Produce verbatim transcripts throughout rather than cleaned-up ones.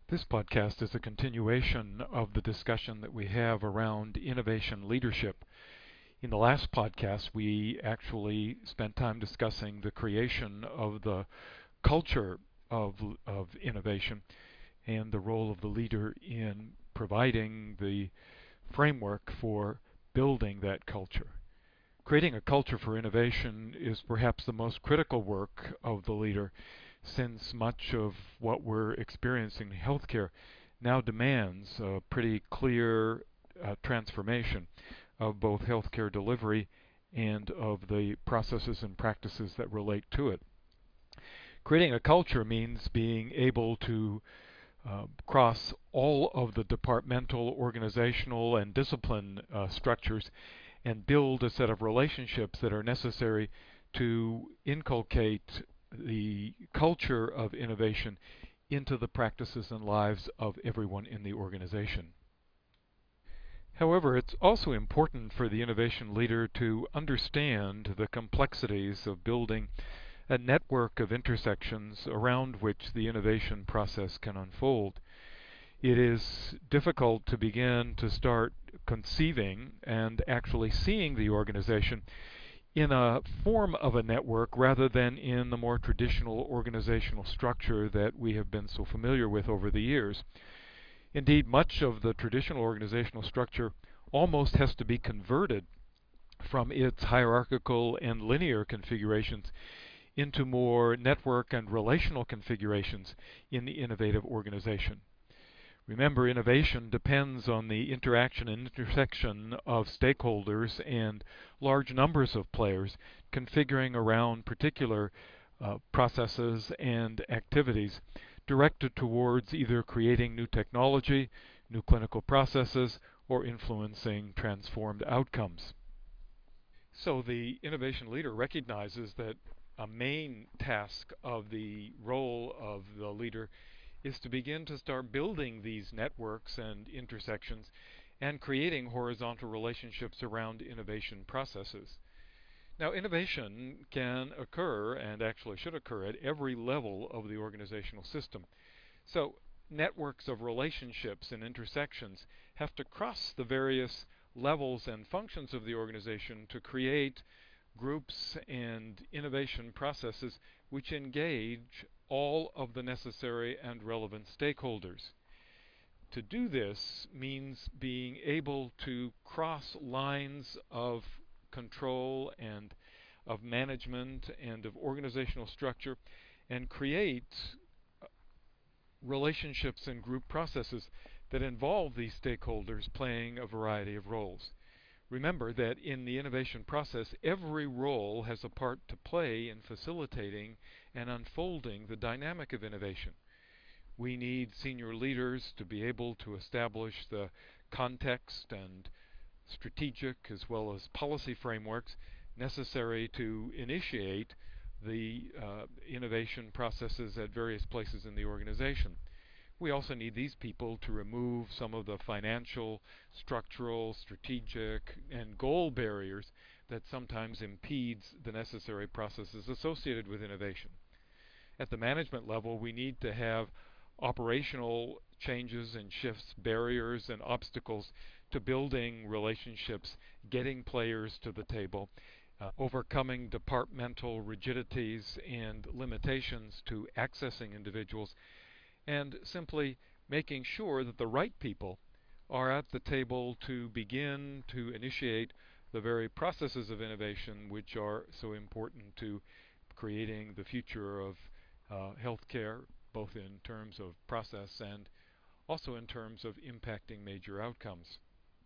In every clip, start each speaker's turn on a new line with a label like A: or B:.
A: This podcast is a continuation of the discussion that we have around innovation leadership. In the last podcast, we actually spent time discussing the creation of the culture of, of innovation and the role of the leader in providing the framework for building that culture. Creating a culture for innovation is perhaps the most critical work of the leader, since much of what we're experiencing in healthcare now demands a pretty clear uh, transformation of both healthcare delivery and of the processes and practices that relate to it. Creating a culture means being able to uh, cross all of the departmental, organizational, and discipline uh, structures and build a set of relationships that are necessary to inculcate the culture of innovation into the practices and lives of everyone in the organization. However, it's also important for the innovation leader to understand the complexities of building a network of intersections around which the innovation process can unfold. It is difficult to begin to start conceiving and actually seeing the organization in a form of a network rather than in the more traditional organizational structure that we have been so familiar with over the years. Indeed, much of the traditional organizational structure almost has to be converted from its hierarchical and linear configurations into more network and relational configurations in the innovative organization. Remember, innovation depends on the interaction and intersection of stakeholders and large numbers of players configuring around particular uh, processes and activities directed towards either creating new technology, new clinical processes, or influencing transformed outcomes. So the innovation leader recognizes that a main task of the role of the leader is to begin to start building these networks and intersections and creating horizontal relationships around innovation processes. Now, innovation can occur, and actually should occur, at every level of the organizational system. So, networks of relationships and intersections have to cross the various levels and functions of the organization to create groups and innovation processes which engage all of the necessary and relevant stakeholders. To do this means being able to cross lines of control and of management and of organizational structure and create relationships and group processes that involve these stakeholders playing a variety of roles. Remember that in the innovation process, every role has a part to play in facilitating and unfolding the dynamic of innovation. We need senior leaders to be able to establish the context and strategic as well as policy frameworks necessary to initiate the uh, innovation processes at various places in the organization. We also need these people to remove some of the financial, structural, strategic, and goal barriers that sometimes impedes the necessary processes associated with innovation. At the management level, we need to have operational changes and shifts, barriers and obstacles to building relationships, getting players to the table, uh, overcoming departmental rigidities and limitations to accessing individuals, and simply making sure that the right people are at the table to begin to initiate the very processes of innovation which are so important to creating the future of uh, healthcare, both in terms of process and also in terms of impacting major outcomes.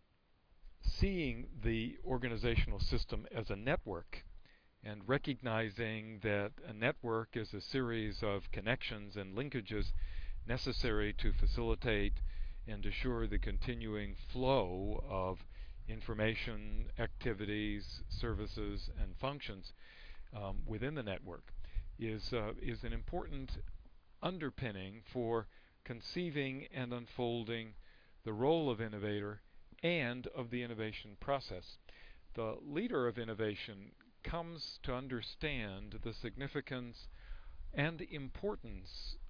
A: Seeing the organizational system as a network and recognizing that a network is a series of connections and linkages necessary to facilitate and assure the continuing flow of information, activities, services, and functions um, within the network is, uh, is an important underpinning for conceiving and unfolding the role of innovator and of the innovation process. The leader of innovation comes to understand the significance and the importance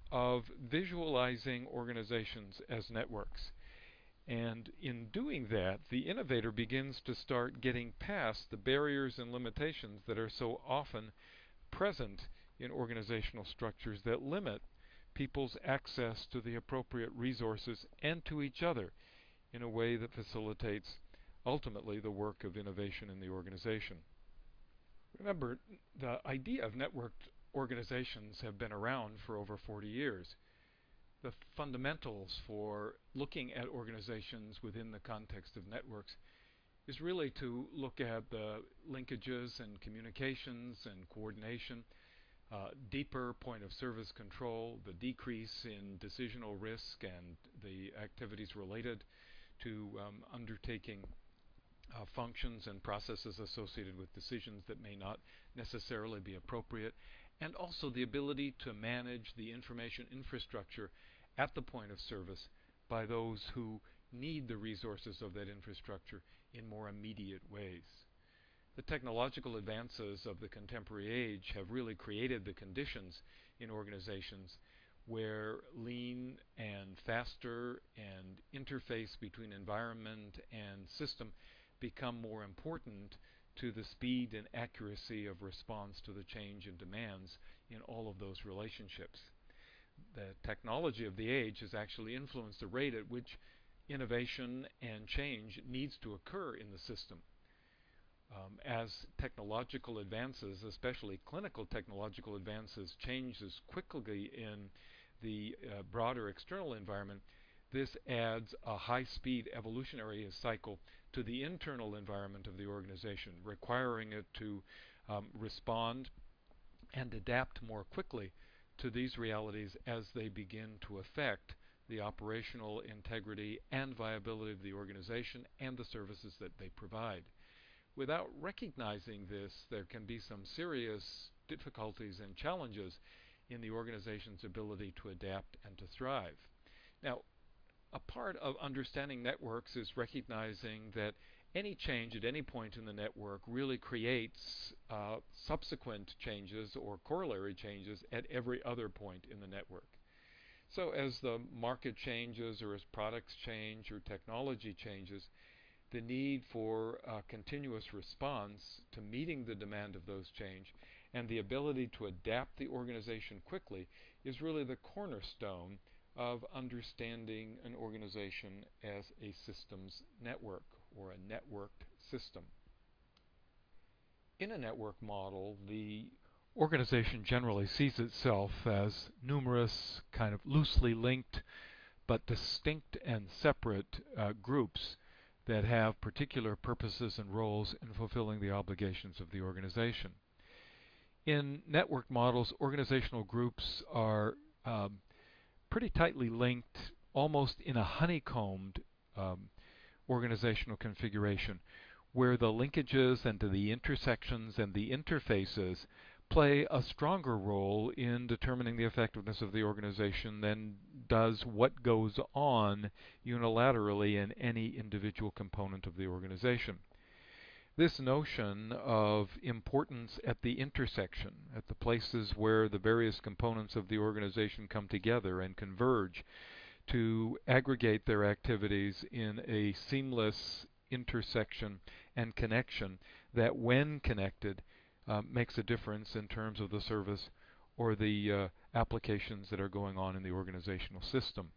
A: of visualizing organizations as networks. And in doing that, the innovator begins to start getting past the barriers and limitations that are so often present in organizational structures that limit people's access to the appropriate resources and to each other in a way that facilitates ultimately the work of innovation in the organization. Remember, the idea of networked organizations have been around for over forty years. The fundamentals for looking at organizations within the context of networks is really to look at the linkages and communications and coordination, uh, deeper point of service control, the decrease in decisional risk and the activities related to um, undertaking uh, functions and processes associated with decisions that may not necessarily be appropriate, and also the ability to manage the information infrastructure at the point of service by those who need the resources of that infrastructure in more immediate ways. The technological advances of the contemporary age have really created the conditions in organizations where lean and faster and interface between environment and system become more important to the speed and accuracy of response to the change and demands in all of those relationships. The technology of the age has actually influenced the rate at which innovation and change needs to occur in the system. Um, as technological advances, especially clinical technological advances, changes quickly in the uh, broader external environment, this adds a high-speed evolutionary cycle to the internal environment of the organization, requiring it to um, respond and adapt more quickly to these realities as they begin to affect the operational integrity and viability of the organization and the services that they provide. Without recognizing this, there can be some serious difficulties and challenges in the organization's ability to adapt and to thrive. Now, a part of understanding networks is recognizing that any change at any point in the network really creates uh, subsequent changes or corollary changes at every other point in the network. So as the market changes or as products change or technology changes, the need for a continuous response to meeting the demand of those change and the ability to adapt the organization quickly is really the cornerstone of understanding an organization as a systems network or a networked system. In a network model, the organization generally sees itself as numerous, kind of loosely linked, but distinct and separate uh, groups that have particular purposes and roles in fulfilling the obligations of the organization. In network models, organizational groups are um, pretty tightly linked, almost in a honeycombed um, organizational configuration, where the linkages and the intersections and the interfaces play a stronger role in determining the effectiveness of the organization than does what goes on unilaterally in any individual component of the organization. This notion of importance at the intersection, at the places where the various components of the organization come together and converge to aggregate their activities in a seamless intersection and connection that, when connected, uh, makes a difference in terms of the service or the uh, applications that are going on in the organizational system.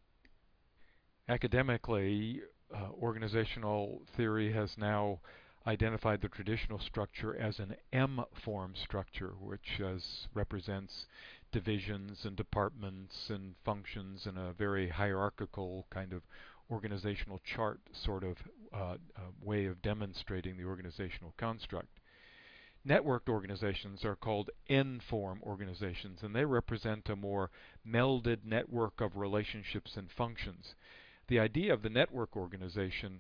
A: Academically, uh, organizational theory has now identified the traditional structure as an M-form structure, which is, represents divisions and departments and functions in a very hierarchical kind of organizational chart sort of uh, uh, way of demonstrating the organizational construct. Networked organizations are called N-form organizations, and they represent a more melded network of relationships and functions. The idea of the network organization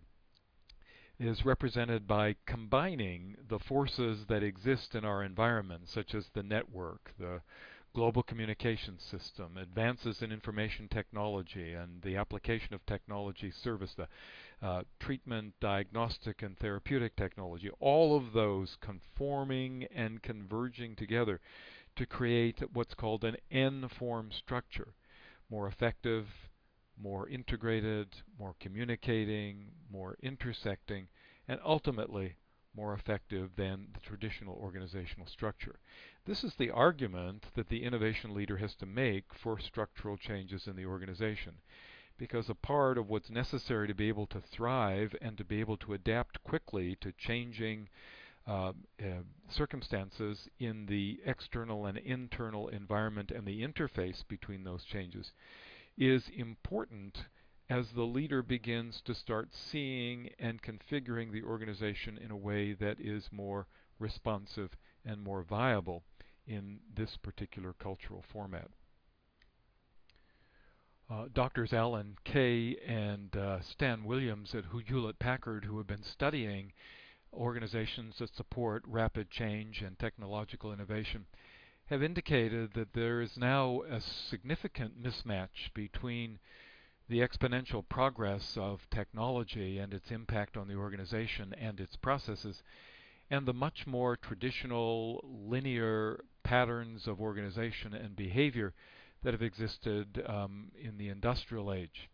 A: is represented by combining the forces that exist in our environment, such as the network, the global communication system, advances in information technology, and the application of technology service, the uh, treatment, diagnostic, and therapeutic technology, all of those conforming and converging together to create what's called an N-form structure, more effective, more integrated, more communicating, more intersecting, and ultimately more effective than the traditional organizational structure. This is the argument that the innovation leader has to make for structural changes in the organization, because a part of what's necessary to be able to thrive and to be able to adapt quickly to changing uh, uh, circumstances in the external and internal environment and the interface between those changes is important as the leader begins to start seeing and configuring the organization in a way that is more responsive and more viable in this particular cultural format. Uh, Doctors Alan Kay and uh, Stan Williams at Hewlett-Packard, who have been studying organizations that support rapid change and technological innovation, have indicated that there is now a significant mismatch between the exponential progress of technology and its impact on the organization and its processes, and the much more traditional linear patterns of organization and behavior that have existed um, in the industrial age.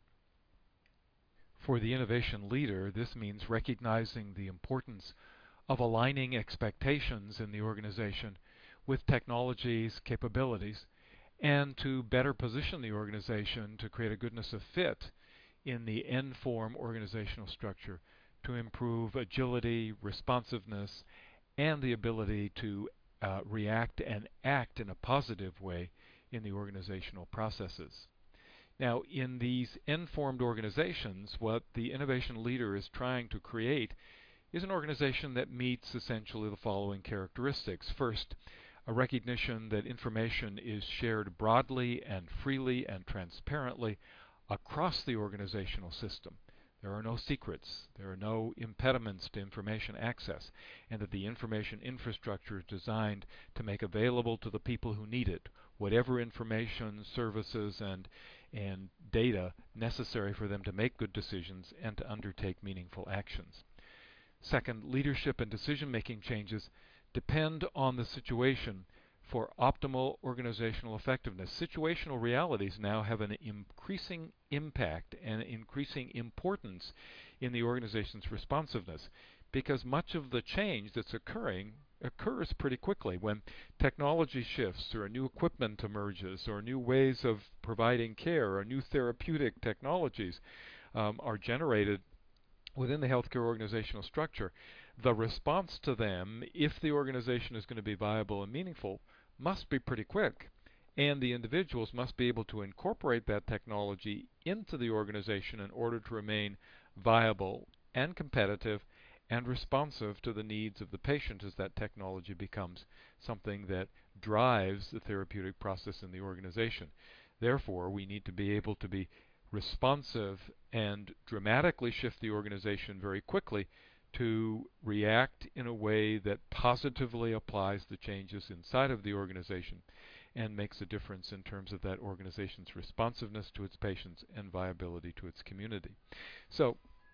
A: For the innovation leader, this means recognizing the importance of aligning expectations in the organization with technology's capabilities, and to better position the organization to create a goodness of fit in the N-form organizational structure to improve agility, responsiveness, and the ability to uh, react and act in a positive way in the organizational processes. Now, in these N-formed organizations, what the innovation leader is trying to create is an organization that meets essentially the following characteristics. First, a recognition that information is shared broadly and freely and transparently across the organizational system. There are no secrets, there are no impediments to information access, and that the information infrastructure is designed to make available to the people who need it whatever information, services, and, and data necessary for them to make good decisions and to undertake meaningful actions. Second, leadership and decision-making changes depend on the situation for optimal organizational effectiveness. Situational realities now have an increasing impact and increasing importance in the organization's responsiveness, because much of the change that's occurring occurs pretty quickly. When technology shifts or new equipment emerges or new ways of providing care or new therapeutic technologies um, are generated within the healthcare organizational structure, the response to them, if the organization is going to be viable and meaningful, must be pretty quick. And the individuals must be able to incorporate that technology into the organization in order to remain viable and competitive and responsive to the needs of the patient as that technology becomes something that drives the therapeutic process in the organization. Therefore, we need to be able to be responsive and dramatically shift the organization very quickly to react in a way that positively applies the changes inside of the organization and makes a difference in terms of that organization's responsiveness to its patients and viability to its community. So,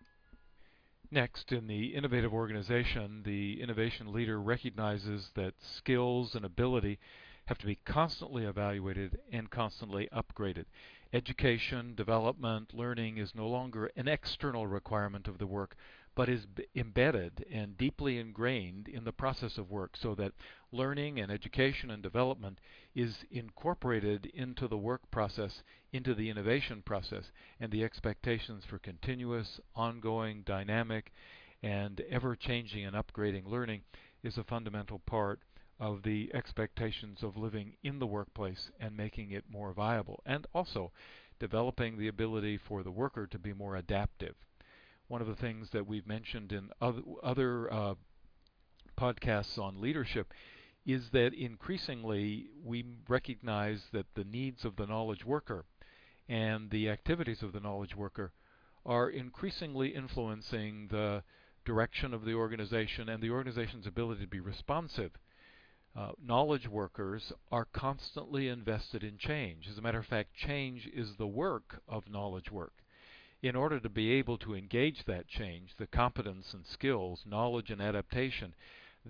A: next, in the innovative organization, the innovation leader recognizes that skills and ability have to be constantly evaluated and constantly upgraded. Education, development, learning is no longer an external requirement of the work, but is b- embedded and deeply ingrained in the process of work, so that learning and education and development is incorporated into the work process, into the innovation process, and the expectations for continuous, ongoing, dynamic, and ever-changing and upgrading learning is a fundamental part of the expectations of living in the workplace and making it more viable, and also developing the ability for the worker to be more adaptive. One of the things that we've mentioned in other, other uh, podcasts on leadership is that increasingly we recognize that the needs of the knowledge worker and the activities of the knowledge worker are increasingly influencing the direction of the organization and the organization's ability to be responsive. Uh, knowledge workers are constantly invested in change. As a matter of fact, change is the work of knowledge work. In order to be able to engage that change, the competence and skills, knowledge and adaptation that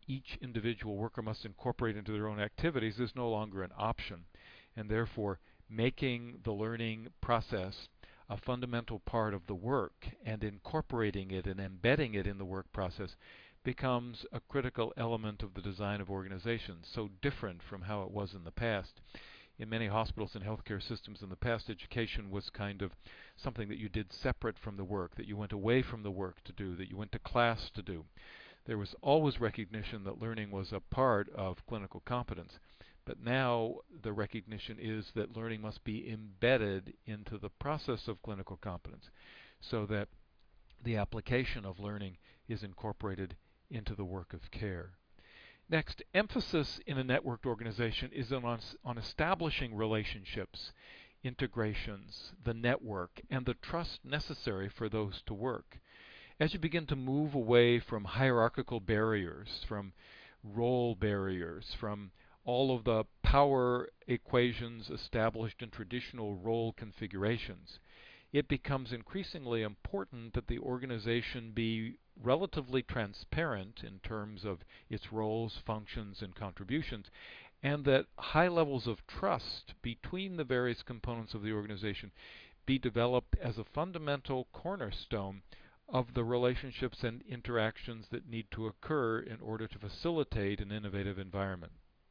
A: each individual worker must incorporate into their own activities is no longer an option, and therefore making the learning process a fundamental part of the work and incorporating it and embedding it in the work process becomes a critical element of the design of organizations, so different from how it was in the past. In many hospitals and healthcare systems in the past, education was kind of something that you did separate from the work, that you went away from the work to do, that you went to class to do. There was always recognition that learning was a part of clinical competence. But now the recognition is that learning must be embedded into the process of clinical competence so that the application of learning is incorporated into the work of care. Next, emphasis in a networked organization is on, on establishing relationships, integrations, the network, and the trust necessary for those to work. As you begin to move away from hierarchical barriers, from role barriers, from all of the power equations established in traditional role configurations, it becomes increasingly important that the organization be relatively transparent in terms of its roles, functions, and contributions, and that high levels of trust between the various components of the organization be developed as a fundamental cornerstone of the relationships and interactions that need to occur in order to facilitate an innovative environment.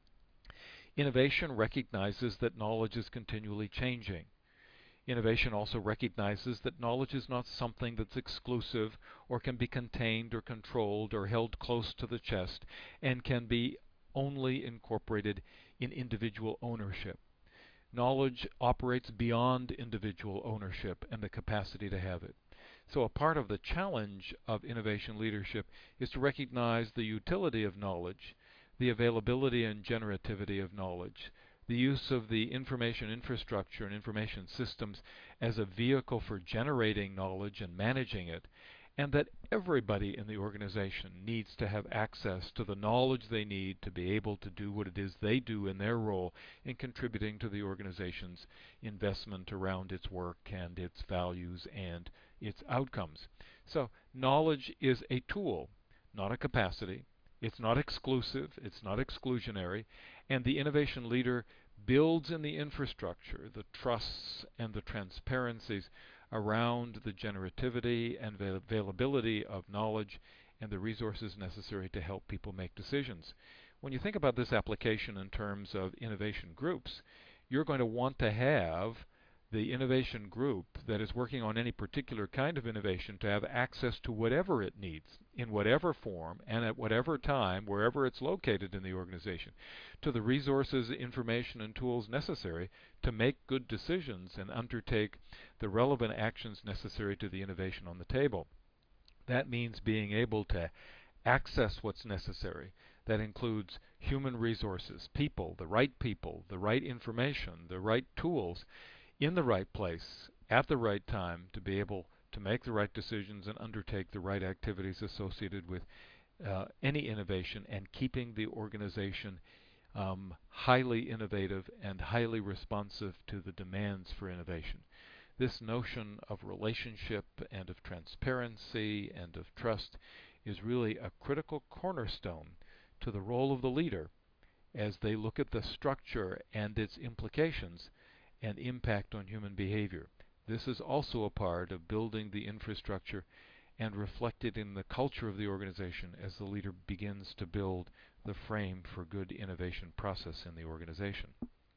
A: Innovation recognizes that knowledge is continually changing. Innovation also recognizes that knowledge is not something that's exclusive or can be contained or controlled or held close to the chest and can be only incorporated in individual ownership. Knowledge operates beyond individual ownership and the capacity to have it. So a part of the challenge of innovation leadership is to recognize the utility of knowledge, the availability and generativity of knowledge, the use of the information infrastructure and information systems as a vehicle for generating knowledge and managing it, and that everybody in the organization needs to have access to the knowledge they need to be able to do what it is they do in their role in contributing to the organization's investment around its work and its values and its outcomes. So knowledge is a tool, not a capacity. It's not exclusive, it's not exclusionary, and the innovation leader builds in the infrastructure, the trusts and the transparencies around the generativity and availability of knowledge and the resources necessary to help people make decisions. When you think about this application in terms of innovation groups, you're going to want to have the innovation group that is working on any particular kind of innovation to have access to whatever it needs, in whatever form, and at whatever time, wherever it's located in the organization, to the resources, information, and tools necessary to make good decisions and undertake the relevant actions necessary to the innovation on the table. That means being able to access what's necessary. That includes human resources, people, the right people, the right information, the right tools, in the right place, at the right time, to be able to make the right decisions and undertake the right activities associated with uh, any innovation, and keeping the organization um, highly innovative and highly responsive to the demands for innovation. This notion of relationship and of transparency and of trust is really a critical cornerstone to the role of the leader as they look at the structure and its implications and impact on human behavior. This is also a part of building the infrastructure and reflected in the culture of the organization as the leader begins to build the frame for good innovation process in the organization.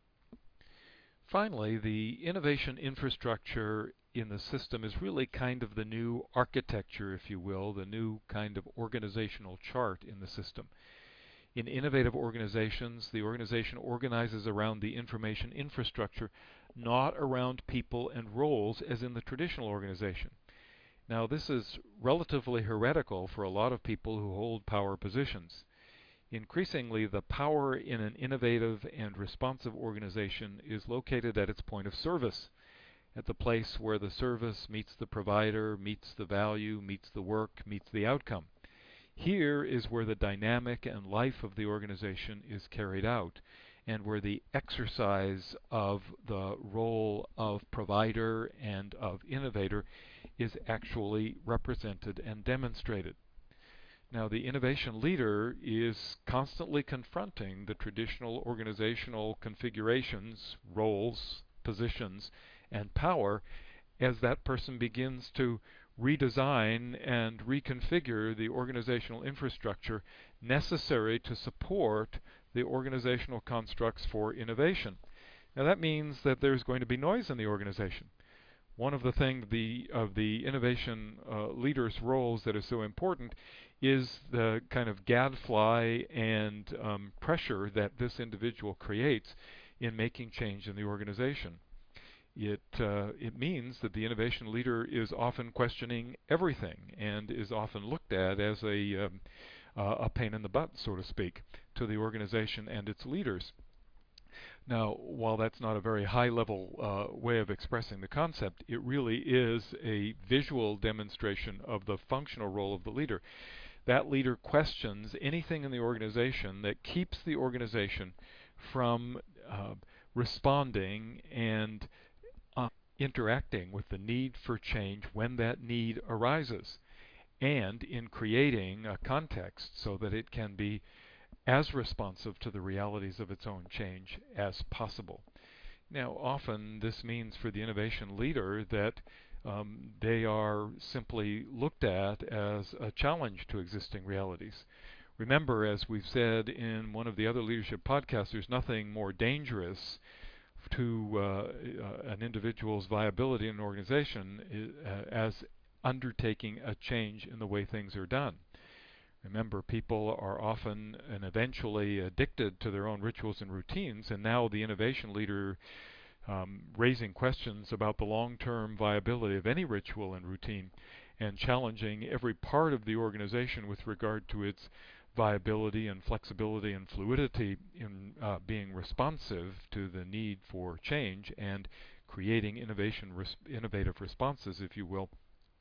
A: Finally, the innovation infrastructure in the system is really kind of the new architecture, if you will, the new kind of organizational chart in the system. In innovative organizations, the organization organizes around the information infrastructure, not around people and roles as in the traditional organization. Now, this is relatively heretical for a lot of people who hold power positions. Increasingly, the power in an innovative and responsive organization is located at its point of service, at the place where the service meets the provider, meets the value, meets the work, meets the outcome. Here is where the dynamic and life of the organization is carried out, and where the exercise of the role of provider and of innovator is actually represented and demonstrated. Now, the innovation leader is constantly confronting the traditional organizational configurations, roles, positions, and power as that person begins to redesign and reconfigure the organizational infrastructure necessary to support the organizational constructs for innovation. Now that means that there's going to be noise in the organization. One of the things the, of the innovation uh, leader's roles that is so important is the kind of gadfly and um, pressure that this individual creates in making change in the organization. It, uh, it means that the innovation leader is often questioning everything and is often looked at as a, um, uh, a pain in the butt, so to speak, to the organization and its leaders. Now, while that's not a very high-level uh, way of expressing the concept, it really is a visual demonstration of the functional role of the leader. That leader questions anything in the organization that keeps the organization from uh, responding and uh, interacting with the need for change when that need arises, and in creating a context so that it can be as responsive to the realities of its own change as possible. Now, often this means for the innovation leader that um, they are simply looked at as a challenge to existing realities. Remember, as we've said in one of the other leadership podcasts, there's nothing more dangerous to uh, uh, an individual's viability in an organization uh, as undertaking a change in the way things are done. Remember, people are often and eventually addicted to their own rituals and routines, and now the innovation leader um, raising questions about the long-term viability of any ritual and routine and challenging every part of the organization with regard to its viability and flexibility and fluidity in uh, being responsive to the need for change and creating innovation, res innovative responses, if you will,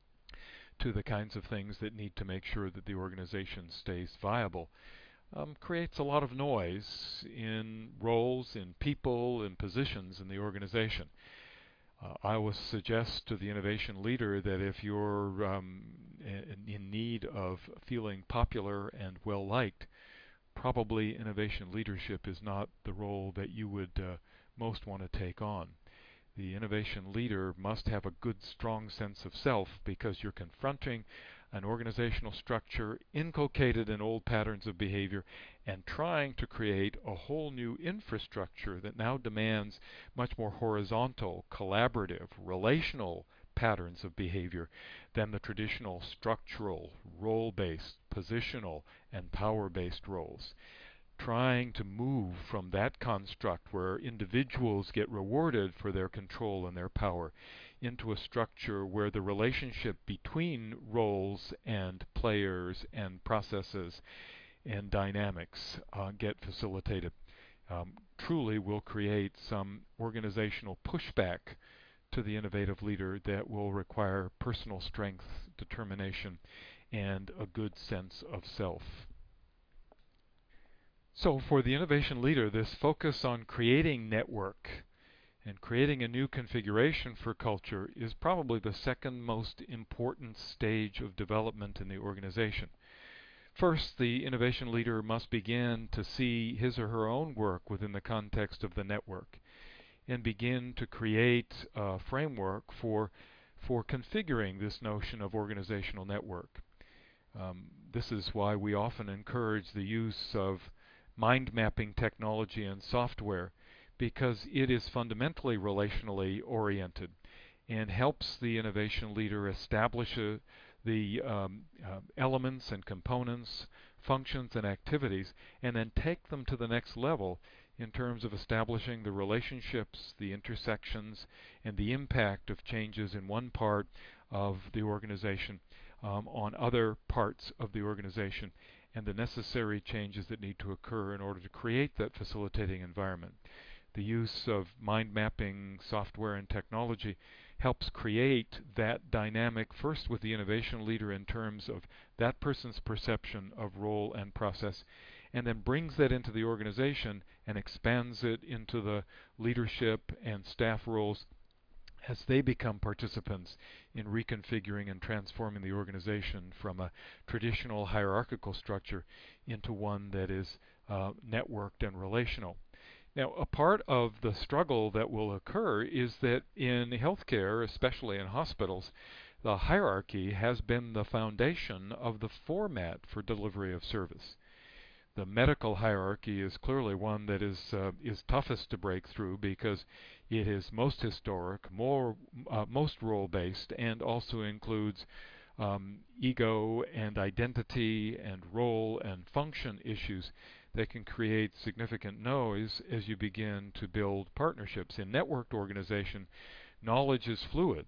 A: to the kinds of things that need to make sure that the organization stays viable, um, creates a lot of noise in roles, in people, in positions in the organization. Uh, I would suggest to the innovation leader that if you're um, in, in need of feeling popular and well-liked, probably innovation leadership is not the role that you would uh, most want to take on. The innovation leader must have a good, strong sense of self because you're confronting an organizational structure inculcated in old patterns of behavior and trying to create a whole new infrastructure that now demands much more horizontal, collaborative, relational patterns of behavior than the traditional structural, role-based, positional, and power-based roles. Trying to move from that construct where individuals get rewarded for their control and their power into a structure where the relationship between roles and players and processes and dynamics uh, get facilitated um, truly will create some organizational pushback to the innovative leader that will require personal strength, determination, and a good sense of self. So for the innovation leader, this focus on creating network and creating a new configuration for culture is probably the second most important stage of development in the organization. First, the innovation leader must begin to see his or her own work within the context of the network and begin to create a framework for, for configuring this notion of organizational network. Um, this is why we often encourage the use of mind mapping technology and software, because it is fundamentally relationally oriented and helps the innovation leader establish a, the um, uh, elements and components, functions and activities, and then take them to the next level in terms of establishing the relationships, the intersections, and the impact of changes in one part of the organization um, on other parts of the organization, and the necessary changes that need to occur in order to create that facilitating environment. The use of mind mapping software and technology helps create that dynamic first with the innovation leader in terms of that person's perception of role and process, and then brings that into the organization and expands it into the leadership and staff roles as they become participants in reconfiguring and transforming the organization from a traditional hierarchical structure into one that is uh, networked and relational. Now, a part of the struggle that will occur is that in healthcare, especially in hospitals, the hierarchy has been the foundation of the format for delivery of service. The medical hierarchy is clearly one that is uh, is toughest to break through because it is most historic, more uh, most role-based, and also includes um, ego and identity and role and function issues that can create significant noise as you begin to build partnerships. In networked organization, knowledge is fluid.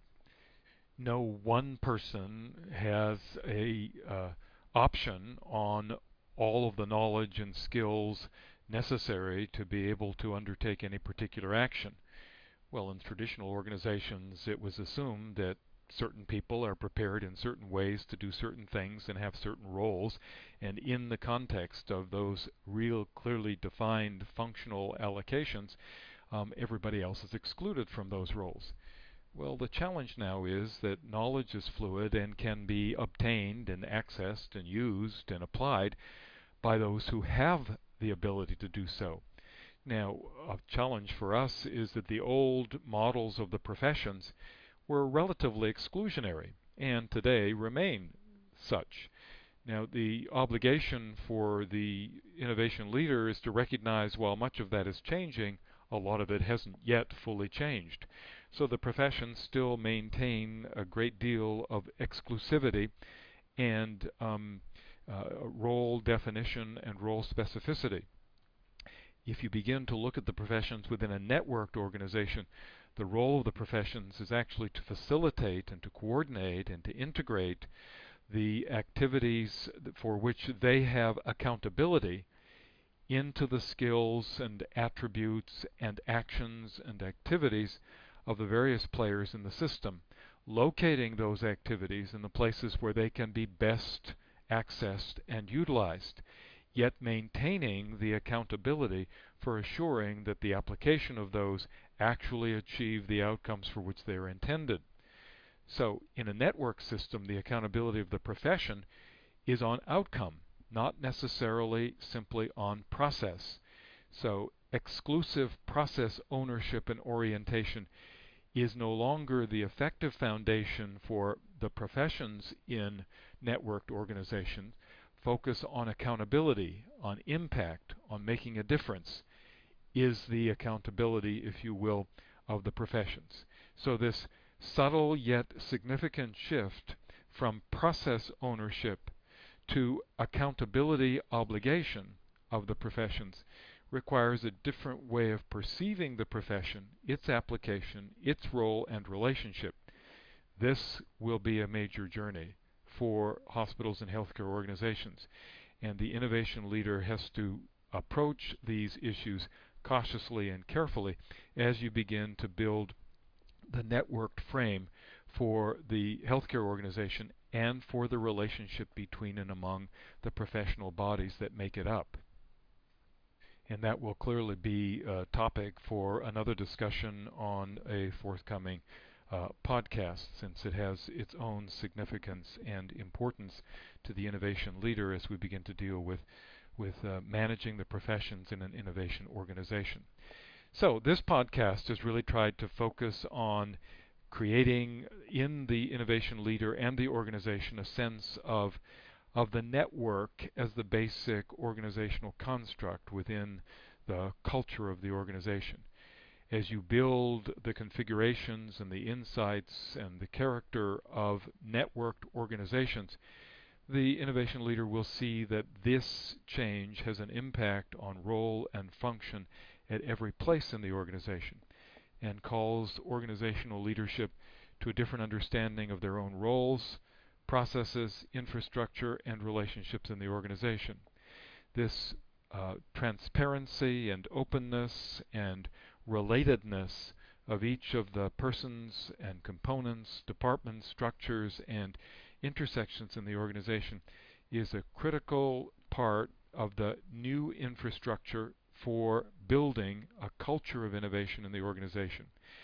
A: No one person has a uh, option on all of the knowledge and skills necessary to be able to undertake any particular action. Well, in traditional organizations, it was assumed that certain people are prepared in certain ways to do certain things and have certain roles, and in the context of those real clearly defined functional allocations, um, everybody else is excluded from those roles. Well, the challenge now is that knowledge is fluid and can be obtained and accessed and used and applied by those who have the ability to do so. Now, a challenge for us is that the old models of the professions were relatively exclusionary and today remain such. Now, the obligation for the innovation leader is to recognize while much of that is changing, a lot of it hasn't yet fully changed. So the professions still maintain a great deal of exclusivity and um, uh, role definition and role specificity. If you begin to look at the professions within a networked organization, the role of the professions is actually to facilitate and to coordinate and to integrate the activities for which they have accountability into the skills and attributes and actions and activities of the various players in the system, locating those activities in the places where they can be best accessed and utilized, yet maintaining the accountability for assuring that the application of those actually achieve the outcomes for which they are intended. So in a network system, the accountability of the profession is on outcome, not necessarily simply on process. So exclusive process ownership and orientation is no longer the effective foundation for the professions in networked organizations. Focus on accountability, on impact, on making a difference is the accountability, if you will, of the professions. So this subtle yet significant shift from process ownership to accountability obligation of the professions requires a different way of perceiving the profession, its application, its role and relationship. This will be a major journey for hospitals and healthcare organizations, and the innovation leader has to approach these issues cautiously and carefully as you begin to build the networked frame for the healthcare organization and for the relationship between and among the professional bodies that make it up. And that will clearly be a topic for another discussion on a forthcoming uh, podcast, since it has its own significance and importance to the innovation leader as we begin to deal with, with uh, managing the professions in an innovation organization. So this podcast has really tried to focus on creating in the innovation leader and the organization a sense of of the network as the basic organizational construct within the culture of the organization. As you build the configurations and the insights and the character of networked organizations, the innovation leader will see that this change has an impact on role and function at every place in the organization, and calls organizational leadership to a different understanding of their own roles, processes, infrastructure, and relationships in the organization. This uh, transparency and openness and relatedness of each of the persons and components, departments, structures, and intersections in the organization is a critical part of the new infrastructure for building a culture of innovation in the organization.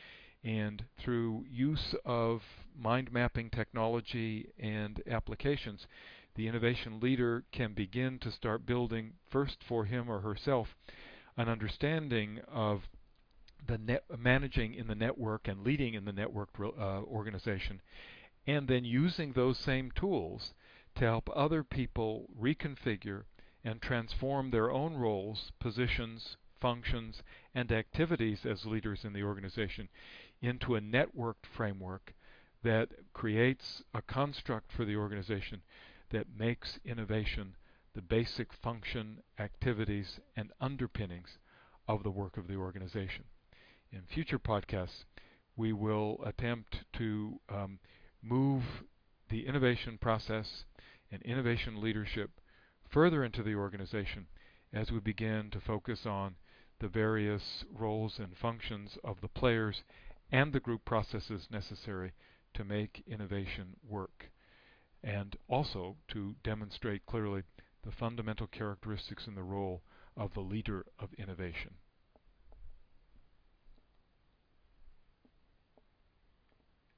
A: And through use of mind mapping technology and applications, the innovation leader can begin to start building, first for him or herself, an understanding of the net, managing in the network and leading in the networked uh, organization, and then using those same tools to help other people reconfigure and transform their own roles, positions, functions, and activities as leaders in the organization into a networked framework that creates a construct for the organization that makes innovation the basic function, activities, and underpinnings of the work of the organization. In future podcasts, we will attempt to um, move the innovation process and innovation leadership further into the organization as we begin to focus on the various roles and functions of the players and the group processes necessary to make innovation work, and also to demonstrate clearly the fundamental characteristics and the role of the leader of innovation.